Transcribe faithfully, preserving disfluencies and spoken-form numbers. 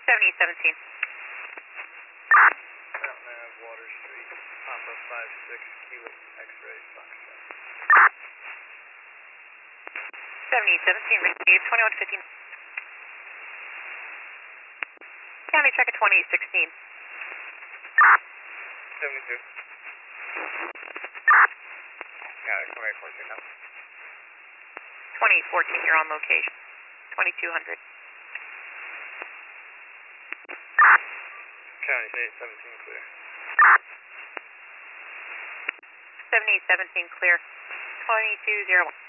seventy seventeen. Mountain Ave, Water Street, Papa five six, Kilo X-ray, Foxtrot. seventy seventeen, received, twenty-one fifteen. County check at twenty sixteen. seventy-two. Got it, twenty fourteen now. twenty fourteen, you're on location. twenty-two hundred. County eight seventeen clear. seventy seventeen clear. twenty-two oh one.